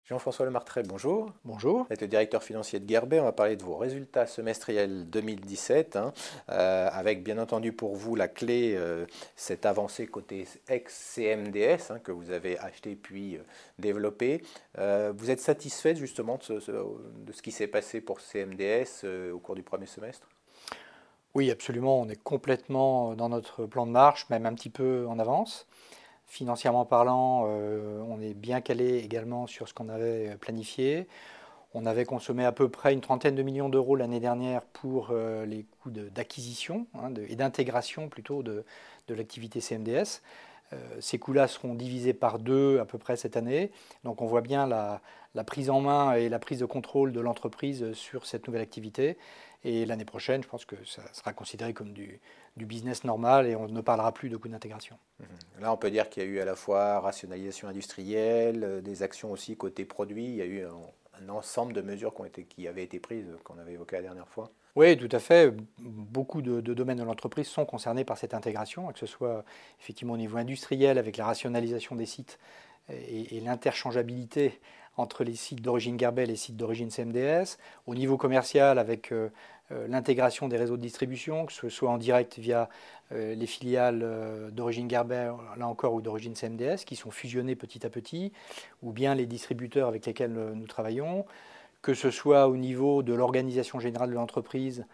Jean-François Lemartret, bonjour. Bonjour. Vous êtes le directeur financier de Gerbet. On va parler de vos résultats semestriels 2017, avec bien entendu pour vous la clé, cette avancée côté ex-CMDS que vous avez acheté puis développé. Vous êtes satisfait justement de ce qui s'est passé pour CMDS au cours du premier semestre? Oui, absolument. On est complètement dans notre plan de marche, même un petit peu en avance. Financièrement parlant, on est bien calé également sur ce qu'on avait planifié. On avait consommé à peu près une trentaine de millions d'euros l'année dernière pour les coûts d'acquisition et d'intégration plutôt de l'activité CMDS. Ces coûts-là seront divisés par deux à peu près cette année. Donc on voit bien la prise en main et la prise de contrôle de l'entreprise sur cette nouvelle activité. Et l'année prochaine, je pense que ça sera considéré comme du business normal et on ne parlera plus de coûts d'intégration. Là, on peut dire qu'il y a eu à la fois rationalisation industrielle, des actions aussi côté produit. Il y a eu un ensemble de mesures qui avaient été prises, qu'on avait évoqué la dernière fois. Oui, tout à fait. Beaucoup de domaines de l'entreprise sont concernés par cette intégration, que ce soit effectivement au niveau industriel avec la rationalisation des sites et l'interchangeabilité entre les sites d'origine Gerbet et les sites d'origine CMDS, au niveau commercial avec l'intégration des réseaux de distribution, que ce soit en direct via les filiales d'origine Gerbet, là encore, ou d'origine CMDS, qui sont fusionnés petit à petit, ou bien les distributeurs avec lesquels nous travaillons, que ce soit au niveau de l'organisation générale de l'entreprise,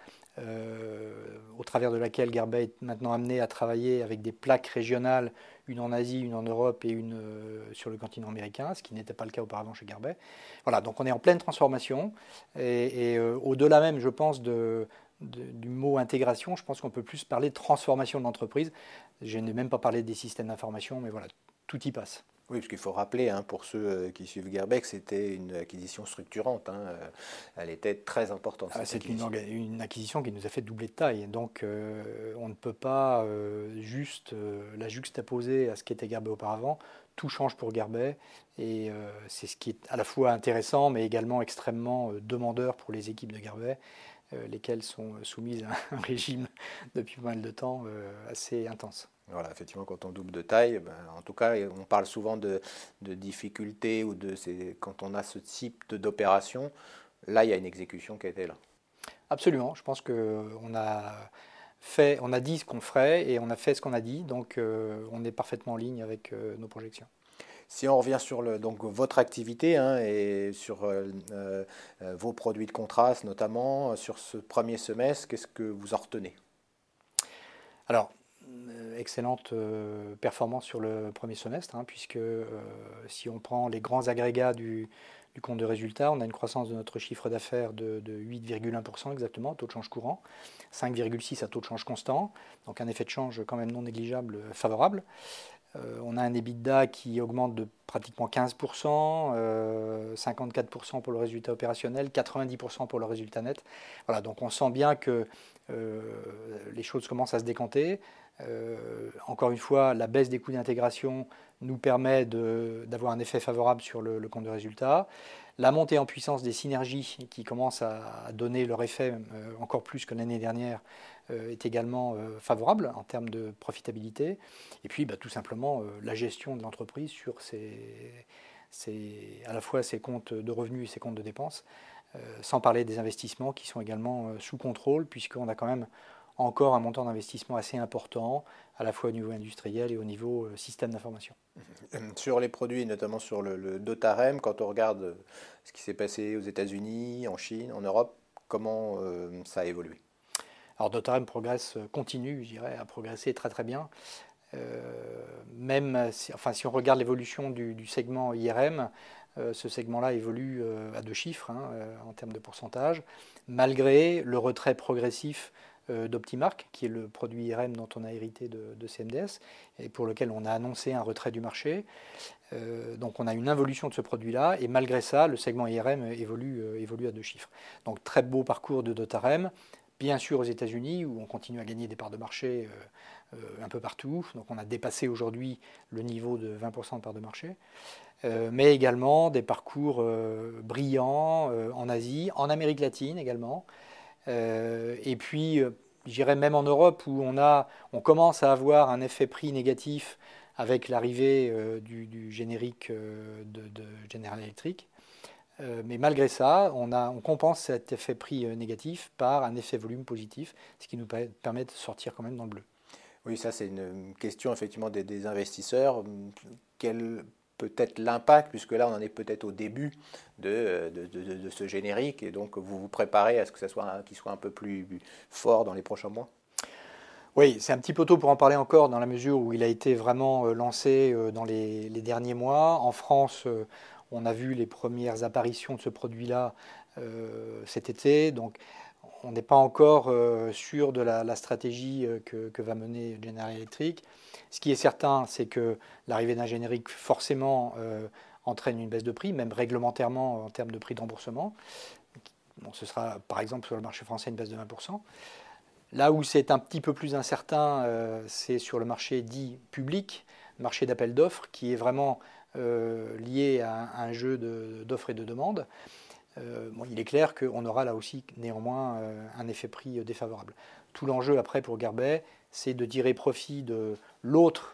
au travers de laquelle Gerbet est maintenant amené à travailler avec des plaques régionales, une en Asie, une en Europe et une sur le continent américain, ce qui n'était pas le cas auparavant chez Gerbet. Voilà, donc on est en pleine transformation. Et au-delà même, je pense, du mot intégration, je pense qu'on peut plus parler de transformation de l'entreprise. Je n'ai même pas parlé des systèmes d'information, mais voilà, tout y passe. Oui, parce qu'il faut rappeler, pour ceux qui suivent Gerbet, que c'était une acquisition structurante. Elle était très importante, cette C'est acquisition. une acquisition qui nous a fait doubler de taille. Donc on ne peut pas juste la juxtaposer à ce qu'était Gerbet auparavant. Tout change pour Gerbet et c'est ce qui est à la fois intéressant mais également extrêmement demandeur pour les équipes de Gerbet, lesquelles sont soumises à un régime depuis pas mal de temps assez intense. Voilà, effectivement, quand on double de taille, ben, en tout cas, on parle souvent de difficultés quand on a ce type d'opération. Là, il y a une exécution qui a été là. Absolument, je pense qu'on a on a dit ce qu'on ferait et on a fait ce qu'on a dit, donc on est parfaitement en ligne avec nos projections. Si on revient sur donc votre activité et sur vos produits de contraste, notamment sur ce premier semestre, qu'est-ce que vous en retenez? Alors, excellente performance sur le premier semestre, puisque si on prend les grands agrégats du compte de résultat, on a une croissance de notre chiffre d'affaires de 8,1% exactement, taux de change courant, 5,6 à taux de change constant, donc un effet de change quand même non négligeable favorable. On a un EBITDA qui augmente de pratiquement 15%, 54% pour le résultat opérationnel, 90% pour le résultat net. Voilà, donc on sent bien que les choses commencent à se décanter. Encore une fois, la baisse des coûts d'intégration nous permet d'avoir un effet favorable sur le compte de résultat. La montée en puissance des synergies qui commencent à donner leur effet encore plus que l'année dernière est également favorable en termes de profitabilité. Et puis tout simplement la gestion de l'entreprise sur à la fois ses comptes de revenus et ses comptes de dépenses, sans parler des investissements qui sont également sous contrôle, puisqu'on a quand même encore un montant d'investissement assez important, à la fois au niveau industriel et au niveau système d'information. Sur les produits, notamment sur le Dotarem, quand on regarde ce qui s'est passé aux États-Unis, en Chine, en Europe, comment ça a évolué? Alors Dotarem progresse, continue, je dirais, à progresser très très bien. Même si on regarde l'évolution du segment IRM, ce segment-là évolue à deux chiffres en termes de pourcentage, malgré le retrait progressif d'Optimark, qui est le produit IRM dont on a hérité de CMDS et pour lequel on a annoncé un retrait du marché. Donc on a une involution de ce produit-là et malgré ça, le segment IRM évolue à deux chiffres. Donc très beau parcours de Dotarem, bien sûr aux États-Unis où on continue à gagner des parts de marché un peu partout. Donc on a dépassé aujourd'hui le niveau de 20% de parts de marché. Mais également des parcours brillants en Asie, en Amérique latine également. Et puis, j'irais même en Europe où on commence à avoir un effet prix négatif avec l'arrivée du générique de General Electric. Mais malgré ça, on compense cet effet prix négatif par un effet volume positif, ce qui nous permet de sortir quand même dans le bleu. Oui, ça c'est une question effectivement des investisseurs. Quel peut être l'impact, puisque là on en est peut-être au début de ce générique, et donc vous vous préparez à ce que qu'il soit un peu plus fort dans les prochains mois? Oui, c'est un petit peu tôt pour en parler encore, dans la mesure où il a été vraiment lancé dans les derniers mois. En France, on a vu les premières apparitions de ce produit-là cet été, donc on n'est pas encore sûr de la stratégie que va mener General Electric. Ce qui est certain, c'est que l'arrivée d'un générique forcément entraîne une baisse de prix, même réglementairement en termes de prix de remboursement. Bon, ce sera par exemple sur le marché français une baisse de 20%. Là où c'est un petit peu plus incertain, c'est sur le marché dit public, le marché d'appel d'offres, qui est vraiment lié à un jeu d'offres et de demandes. Bon, il est clair qu'on aura là aussi néanmoins un effet prix défavorable. Tout l'enjeu après pour Garbet, c'est de tirer profit de l'autre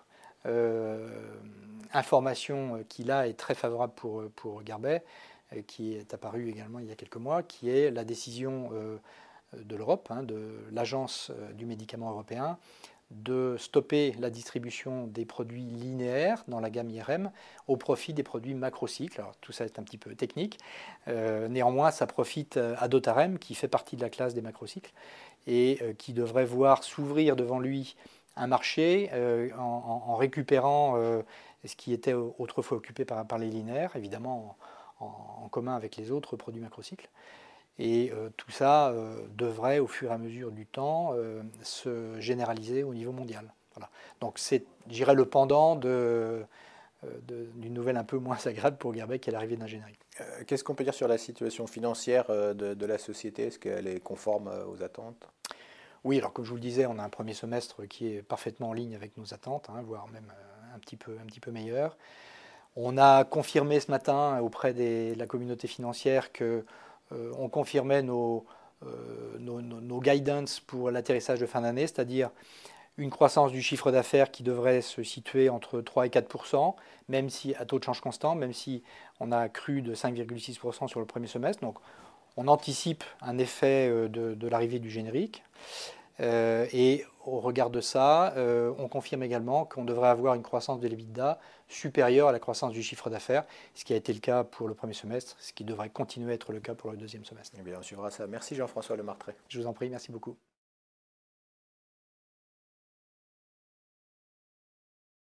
information qui là est très favorable pour Garbet, qui est apparue également il y a quelques mois, qui est la décision de l'Europe, de l'Agence du médicament européen, de stopper la distribution des produits linéaires dans la gamme IRM au profit des produits macrocycles. Alors, tout ça est un petit peu technique. Néanmoins, ça profite à Dotarem, qui fait partie de la classe des macrocycles, et qui devrait voir s'ouvrir devant lui un marché en récupérant ce qui était autrefois occupé par les linéaires, évidemment en commun avec les autres produits macrocycles. Et tout ça devrait, au fur et à mesure du temps, se généraliser au niveau mondial. Voilà. Donc c'est, je dirais, le pendant d'une nouvelle un peu moins agréable pour Garbet, qui est l'arrivée d'un générique. Qu'est-ce qu'on peut dire sur la situation financière de la société? Est-ce qu'elle est conforme aux attentes? Oui, alors comme je vous le disais, on a un premier semestre qui est parfaitement en ligne avec nos attentes, voire même un petit peu meilleur. On a confirmé ce matin auprès de la communauté financière que on confirmait nos guidance pour l'atterrissage de fin d'année, c'est-à-dire une croissance du chiffre d'affaires qui devrait se situer entre 3 et 4%, même si à taux de change constant, même si on a cru de 5,6% sur le premier semestre. Donc on anticipe un effet de l'arrivée du générique. Et au regard de ça, on confirme également qu'on devrait avoir une croissance de l'EBITDA supérieure à la croissance du chiffre d'affaires, ce qui a été le cas pour le premier semestre, ce qui devrait continuer à être le cas pour le deuxième semestre. Eh bien, on suivra ça. Merci Jean-François Lemartret. Je vous en prie, merci beaucoup.